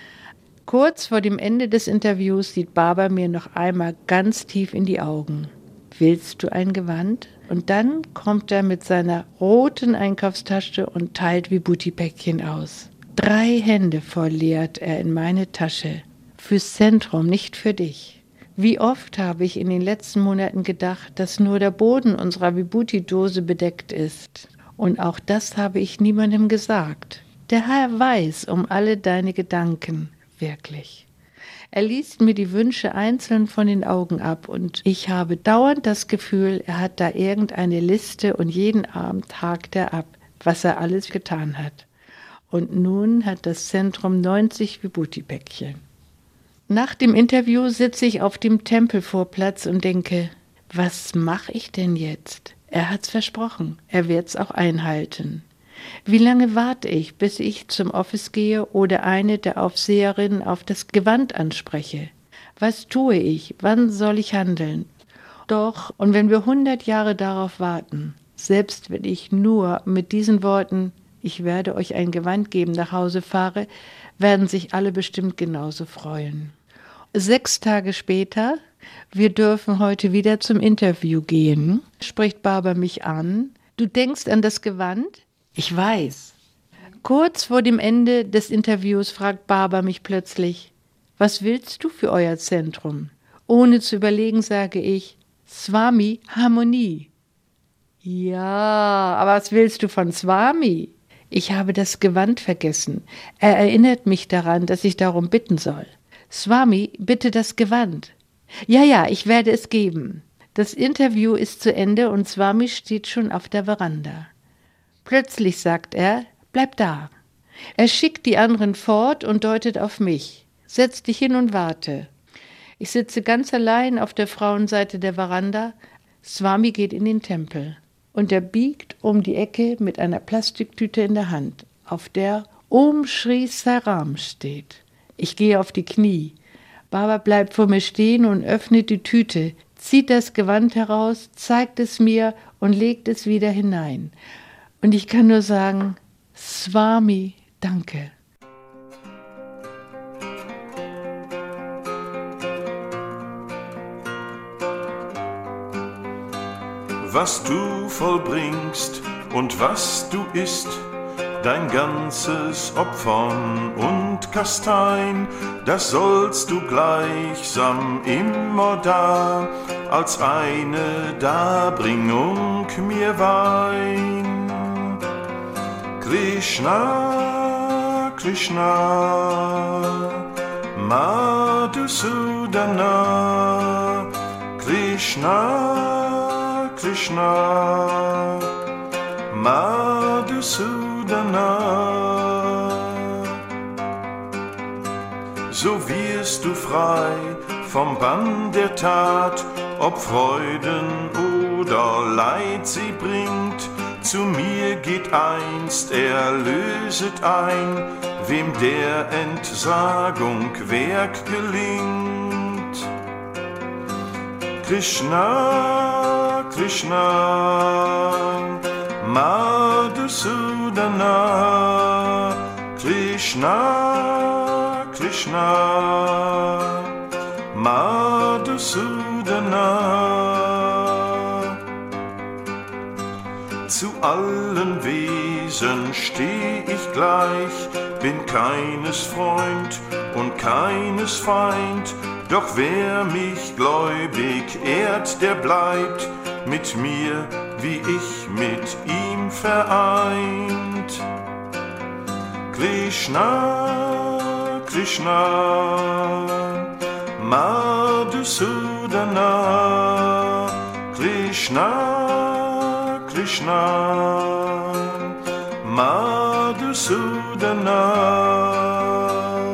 [SPEAKER 9] Kurz vor dem Ende des Interviews sieht Baba mir noch einmal ganz tief in die Augen. Willst du ein Gewand? Und dann kommt er mit seiner roten Einkaufstasche und teilt Vibhuti-Päckchen aus. Drei Hände voll leert er in meine Tasche. Fürs Zentrum, nicht für dich. Wie oft habe ich in den letzten Monaten gedacht, dass nur der Boden unserer Vibhuti-Dose bedeckt ist. Und auch das habe ich niemandem gesagt. Der Herr weiß um alle deine Gedanken, wirklich. Er liest mir die Wünsche einzeln von den Augen ab und ich habe dauernd das Gefühl, er hat da irgendeine Liste und jeden Abend hakt er ab, was er alles getan hat. Und nun hat das Zentrum neunzig Vibhuti-Päckchen. Nach dem Interview sitze ich auf dem Tempelvorplatz und denke, was mache ich denn jetzt? Er hat's versprochen, er wird's auch einhalten. Wie lange warte ich, bis ich zum Office gehe oder eine der Aufseherinnen auf das Gewand anspreche? Was tue ich? Wann soll ich handeln? Doch, und wenn wir hundert Jahre darauf warten, selbst wenn ich nur mit diesen Worten, ich werde euch ein Gewand geben, nach Hause fahre, werden sich alle bestimmt genauso freuen. Sechs Tage später, wir dürfen heute wieder zum Interview gehen, spricht Baba mich an. Du denkst an das Gewand? Ich weiß. Kurz vor dem Ende des Interviews fragt Baba mich plötzlich, was willst du für euer Zentrum? Ohne zu überlegen sage ich, Swami, Harmonie. Ja, aber was willst du von Swami? Ich habe das Gewand vergessen. Er erinnert mich daran, dass ich darum bitten soll. Swami, bitte das Gewand. Ja, ja, ich werde es geben. Das Interview ist zu Ende und Swami steht schon auf der Veranda. Plötzlich sagt er, bleib da. Er schickt die anderen fort und deutet auf mich. Setz dich hin und warte. Ich sitze ganz allein auf der Frauenseite der Veranda. Swami geht in den Tempel und er biegt um die Ecke mit einer Plastiktüte in der Hand, auf der Om Shri Sai Ram steht. Ich gehe auf die Knie. Baba bleibt vor mir stehen und öffnet die Tüte, zieht das Gewand heraus, zeigt es mir und legt es wieder hinein. Und ich kann nur sagen, Swami, danke.
[SPEAKER 5] Was du vollbringst und was du isst, dein ganzes Opfern und Kastein, das sollst du gleichsam immer da als eine Darbringung mir weihen. Krishna, Krishna, Madhusudana, Krishna, Krishna, Madhusudana. So wirst du frei vom Bann der Tat, ob Freuden oder Leid sie bringt. Zu mir geht einst, erlöset ein, wem der Entsagung Werk gelingt. Krishna, Krishna, Madhusudana, Krishna, Krishna, Madhusudana. Zu allen Wesen steh ich gleich, bin keines Freund und keines Feind, doch wer mich gläubig ehrt, der bleibt mit mir, wie ich mit ihm vereint. Krishna, Krishna, Madhusudana, Krishna, Krishna, Madhusudana.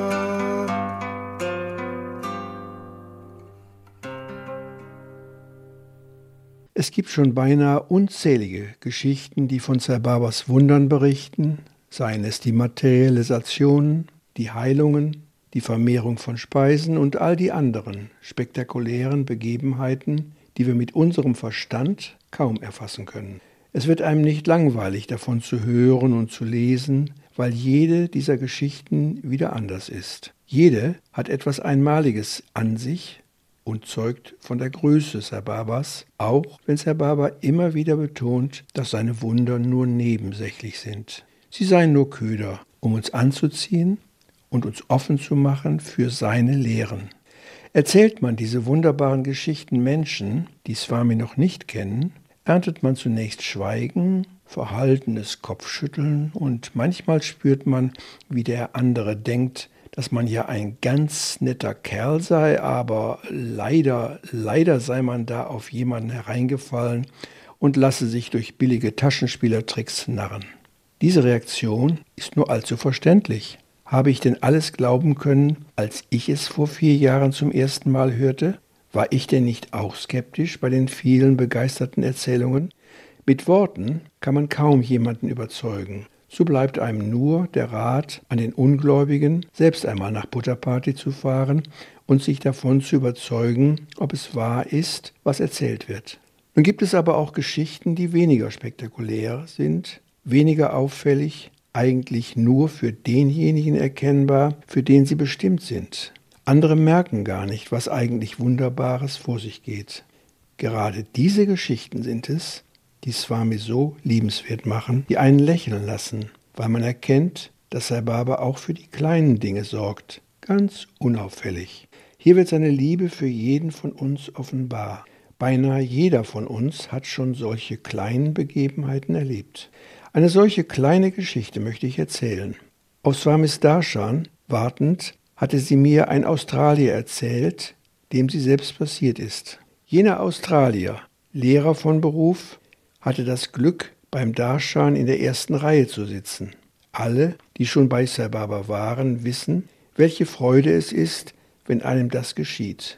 [SPEAKER 10] Es gibt schon beinahe unzählige Geschichten, die von Sai Babas Wundern berichten, seien es die Materialisationen, die Heilungen, die Vermehrung von Speisen und all die anderen spektakulären Begebenheiten, die wir mit unserem Verstand kaum erfassen können. Es wird einem nicht langweilig, davon zu hören und zu lesen, weil jede dieser Geschichten wieder anders ist. Jede hat etwas Einmaliges an sich und zeugt von der Größe Sai Babas, auch wenn Sai Baba immer wieder betont, dass seine Wunder nur nebensächlich sind. Sie seien nur Köder, um uns anzuziehen und uns offen zu machen für seine Lehren. Erzählt man diese wunderbaren Geschichten Menschen, die Swami noch nicht kennen, erntet man zunächst Schweigen, verhaltenes Kopfschütteln und manchmal spürt man, wie der andere denkt, dass man ja ein ganz netter Kerl sei, aber leider, leider sei man da auf jemanden hereingefallen und lasse sich durch billige Taschenspielertricks narren. Diese Reaktion ist nur allzu verständlich. Habe ich denn alles glauben können, als ich es vor vier Jahren zum ersten Mal hörte? War ich denn nicht auch skeptisch bei den vielen begeisterten Erzählungen? Mit Worten kann man kaum jemanden überzeugen. So bleibt einem nur der Rat an den Ungläubigen, selbst einmal nach Butterparty zu fahren und sich davon zu überzeugen, ob es wahr ist, was erzählt wird. Nun gibt es aber auch Geschichten, die weniger spektakulär sind, weniger auffällig, eigentlich nur für denjenigen erkennbar, für den sie bestimmt sind. Andere merken gar nicht, was eigentlich Wunderbares vor sich geht. Gerade diese Geschichten sind es, die Swami so liebenswert machen, die einen lächeln lassen, weil man erkennt, dass Sai Baba auch für die kleinen Dinge sorgt, ganz unauffällig. Hier wird seine Liebe für jeden von uns offenbar. Beinahe jeder von uns hat schon solche kleinen Begebenheiten erlebt. Eine solche kleine Geschichte möchte ich erzählen. Auf Swamis Darshan wartend hatte sie mir ein Australier erzählt, dem sie selbst passiert ist. Jener Australier, Lehrer von Beruf, hatte das Glück, beim Darshan in der ersten Reihe zu sitzen. Alle, die schon bei Sai Baba waren, wissen, welche Freude es ist, wenn einem das geschieht.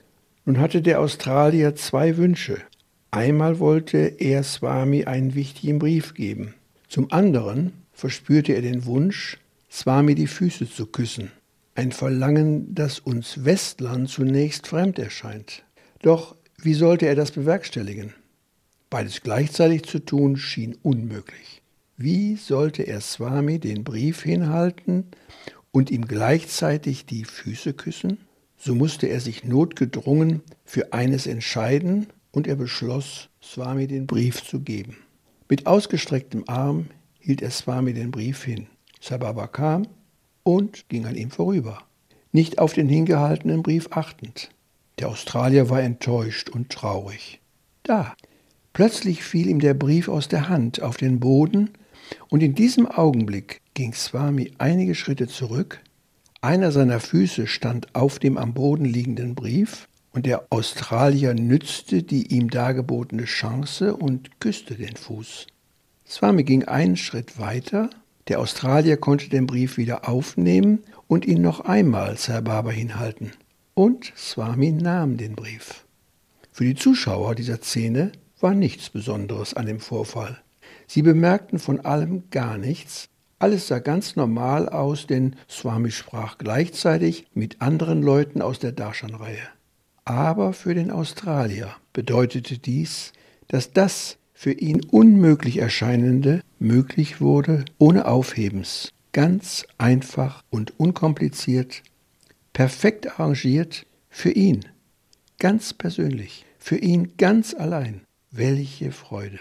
[SPEAKER 10] Nun hatte der Australier zwei Wünsche. Einmal wollte er Swami einen wichtigen Brief geben. Zum anderen verspürte er den Wunsch, Swami die Füße zu küssen. Ein Verlangen, das uns Westlern zunächst fremd erscheint. Doch wie sollte er das bewerkstelligen? Beides gleichzeitig zu tun, schien unmöglich. Wie sollte er Swami den Brief hinhalten und ihm gleichzeitig die Füße küssen? So musste er sich notgedrungen für eines entscheiden und er beschloss, Swami den Brief zu geben. Mit ausgestrecktem Arm hielt er Swami den Brief hin. Sai Baba kam und ging an ihm vorüber, nicht auf den hingehaltenen Brief achtend. Der Australier war enttäuscht und traurig. Da, plötzlich fiel ihm der Brief aus der Hand auf den Boden und in diesem Augenblick ging Swami einige Schritte zurück. Einer seiner Füße stand auf dem am Boden liegenden Brief und der Australier nützte die ihm dargebotene Chance und küsste den Fuß. Swami ging einen Schritt weiter. Der Australier konnte den Brief wieder aufnehmen und ihn noch einmal Sai Baba hinhalten. Und Swami nahm den Brief. Für die Zuschauer dieser Szene war nichts Besonderes an dem Vorfall. Sie bemerkten von allem gar nichts. Alles sah ganz normal aus, denn Swami sprach gleichzeitig mit anderen Leuten aus der Darshan-Reihe. Aber für den Australier bedeutete dies, dass das für ihn unmöglich Erscheinende möglich wurde, ohne Aufhebens, ganz einfach und unkompliziert, perfekt arrangiert, für ihn, ganz persönlich, für ihn ganz allein. Welche Freude!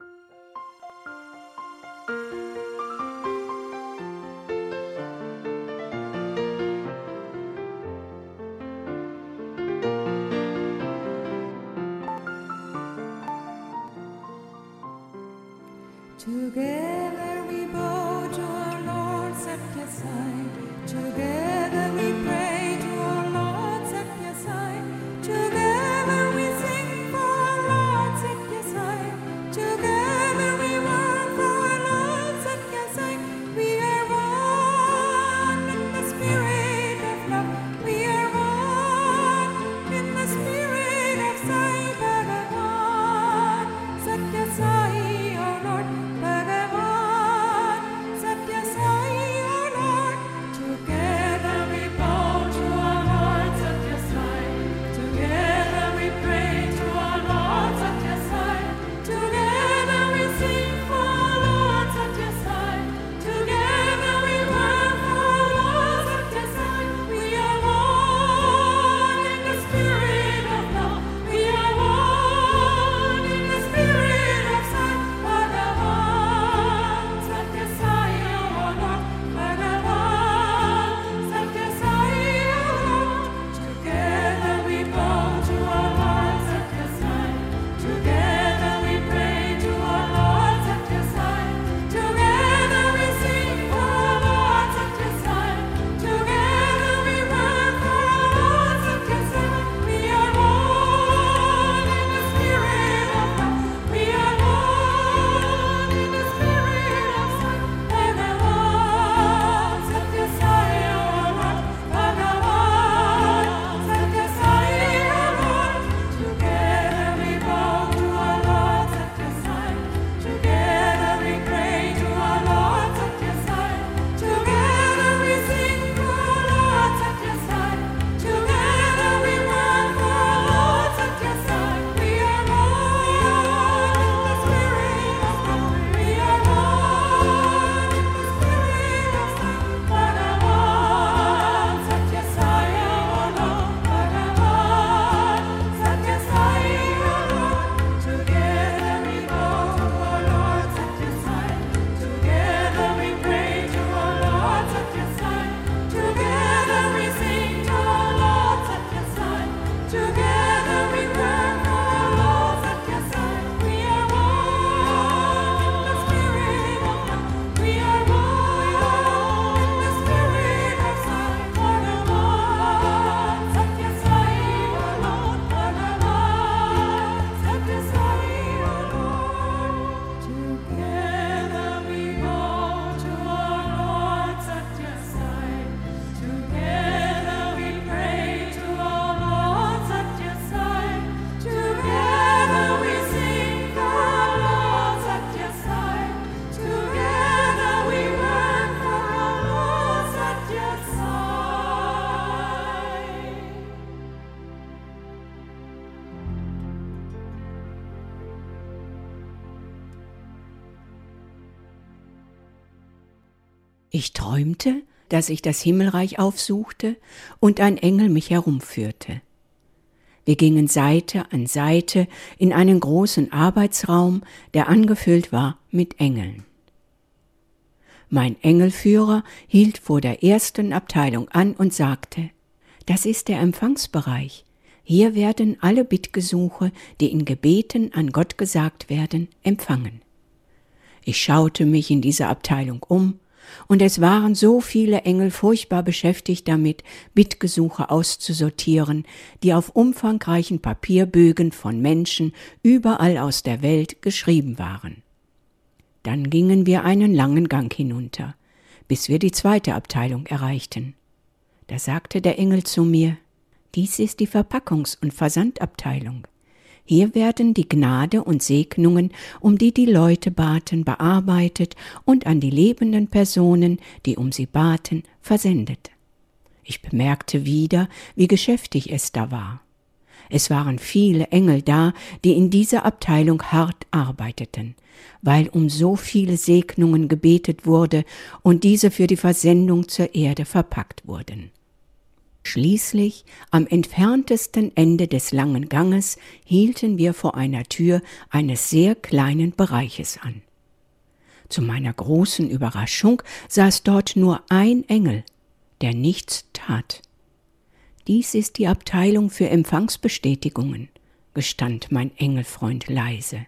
[SPEAKER 7] Together we bow to our Lord Satya Sai. Together we pray to our Lord Satya Sai. Together we sing for our Lord Satya Sai. Together we work for our Lord Satya Sai. We are one in the spirit of love. We are one in the spirit of Sai Bhagavan. Satya Sai, our Lord.
[SPEAKER 11] Ich träumte, dass ich das Himmelreich aufsuchte und ein Engel mich herumführte. Wir gingen Seite an Seite in einen großen Arbeitsraum, der angefüllt war mit Engeln. Mein Engelführer hielt vor der ersten Abteilung an und sagte: Das ist der Empfangsbereich. Hier werden alle Bittgesuche, die in Gebeten an Gott gesagt werden, empfangen. Ich schaute mich in dieser Abteilung um, und es waren so viele Engel furchtbar beschäftigt damit, Bittgesuche auszusortieren, die auf umfangreichen Papierbögen von Menschen überall aus der Welt geschrieben waren. Dann gingen wir einen langen Gang hinunter, bis wir die zweite Abteilung erreichten. Da sagte der Engel zu mir: Dies ist die Verpackungs- und Versandabteilung. Hier werden die Gnade und Segnungen, um die die Leute baten, bearbeitet und an die lebenden Personen, die um sie baten, versendet. Ich bemerkte wieder, wie geschäftig es da war. Es waren viele Engel da, die in dieser Abteilung hart arbeiteten, weil um so viele Segnungen gebetet wurde und diese für die Versendung zur Erde verpackt wurden. Schließlich, am entferntesten Ende des langen Ganges, hielten wir vor einer Tür eines sehr kleinen Bereiches an. Zu meiner großen Überraschung saß dort nur ein Engel, der nichts tat. »Dies ist die Abteilung für Empfangsbestätigungen«, gestand mein Engelfreund leise.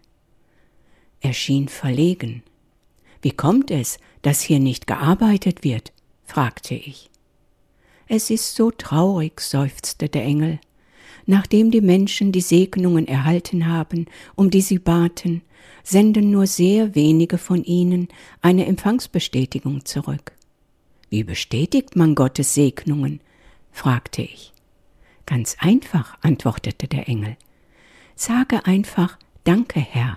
[SPEAKER 11] Er schien verlegen. »Wie kommt es, dass hier nicht gearbeitet wird?« fragte ich. »Es ist so traurig«, seufzte der Engel. »Nachdem die Menschen die Segnungen erhalten haben, um die sie baten, senden nur sehr wenige von ihnen eine Empfangsbestätigung zurück.« »Wie bestätigt man Gottes Segnungen?« fragte ich. »Ganz einfach«, antwortete der Engel. »Sage einfach, »Danke, Herr.«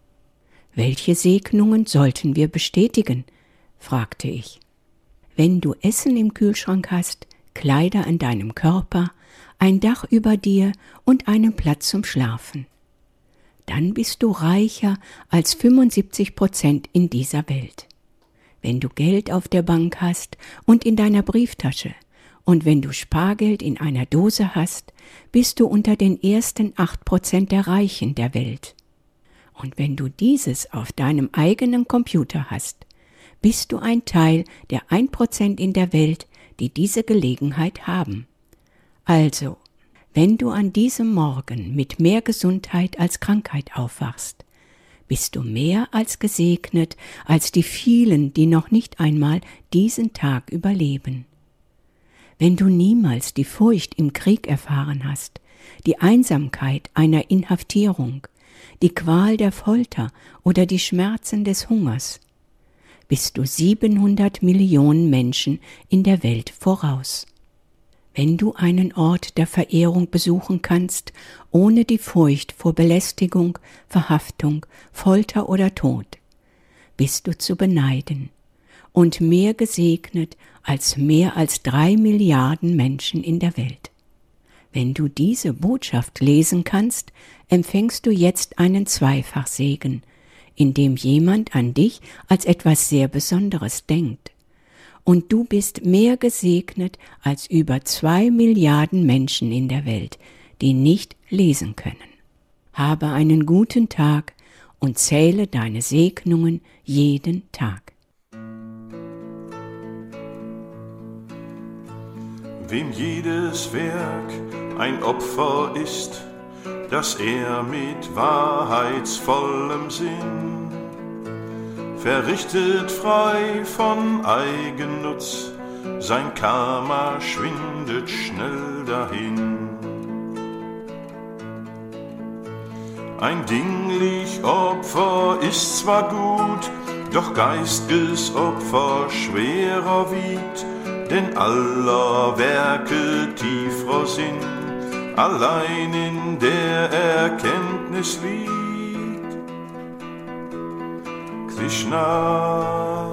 [SPEAKER 11] »Welche Segnungen sollten wir bestätigen?« fragte ich. »Wenn du Essen im Kühlschrank hast, Kleider an deinem Körper, ein Dach über dir und einen Platz zum Schlafen. Dann bist du reicher als fünfundsiebzig Prozent in dieser Welt. Wenn du Geld auf der Bank hast und in deiner Brieftasche und wenn du Spargeld in einer Dose hast, bist du unter den ersten acht Prozent der Reichen der Welt. Und wenn du dieses auf deinem eigenen Computer hast, bist du ein Teil der ein Prozent in der Welt, die diese Gelegenheit haben. Also, wenn du an diesem Morgen mit mehr Gesundheit als Krankheit aufwachst, bist du mehr als gesegnet als die vielen, die noch nicht einmal diesen Tag überleben. Wenn du niemals die Furcht im Krieg erfahren hast, die Einsamkeit einer Inhaftierung, die Qual der Folter oder die Schmerzen des Hungers, bist du siebenhundert Millionen Menschen in der Welt voraus. Wenn du einen Ort der Verehrung besuchen kannst, ohne die Furcht vor Belästigung, Verhaftung, Folter oder Tod, bist du zu beneiden und mehr gesegnet als mehr als drei Milliarden Menschen in der Welt. Wenn du diese Botschaft lesen kannst, empfängst du jetzt einen Zweifachsegen, in dem jemand an dich als etwas sehr Besonderes denkt. Und du bist mehr gesegnet als über zwei Milliarden Menschen in der Welt, die nicht lesen können. Habe einen guten Tag und zähle deine Segnungen jeden Tag.
[SPEAKER 5] Wem jedes Werk ein Opfer ist, dass er mit wahrheitsvollem Sinn verrichtet frei von Eigennutz, sein Karma schwindet schnell dahin. Ein dinglich Opfer ist zwar gut, doch geistges Opfer schwerer wiegt, denn aller Werke tiefer Sinn allein in der Erkenntnis liegt. Krishna,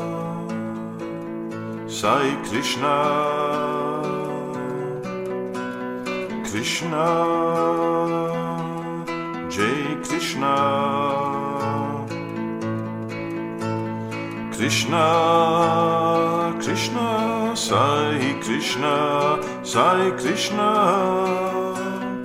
[SPEAKER 5] sei Krishna, Krishna, Jai Krishna, Krishna, Krishna, Sai Krishna, Sai Krishna,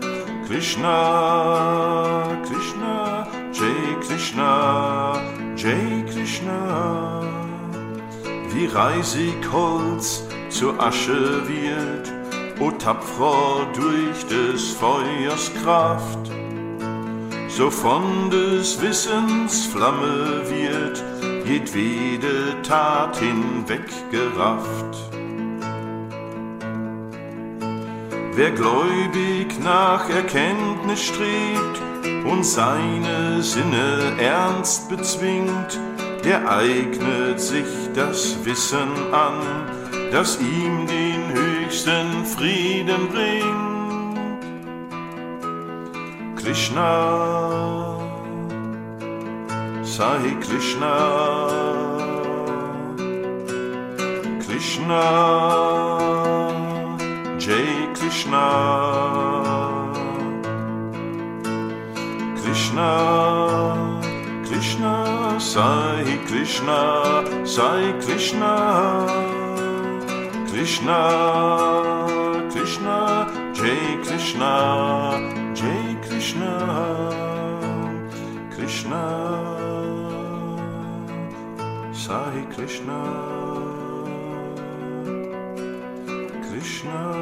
[SPEAKER 5] Krishna, Krishna, Jai Krishna, Jai Krishna. Wie reisig Holz zur Asche wird, o tapfer durch des Feuers Kraft, so von des Wissens Flamme wird jedwede Tat hinweggerafft. Wer gläubig nach Erkenntnis strebt und seine Sinne ernst bezwingt, der eignet sich das Wissen an, das ihm den höchsten Frieden bringt. Krishna, Sai Krishna, Krishna, Jai Krishna, Krishna, Krishna, Sai Krishna, Sai Krishna, Krishna, Krishna, Jai Krishna, Jai Krishna, Krishna, Sai Krishna, Krishna.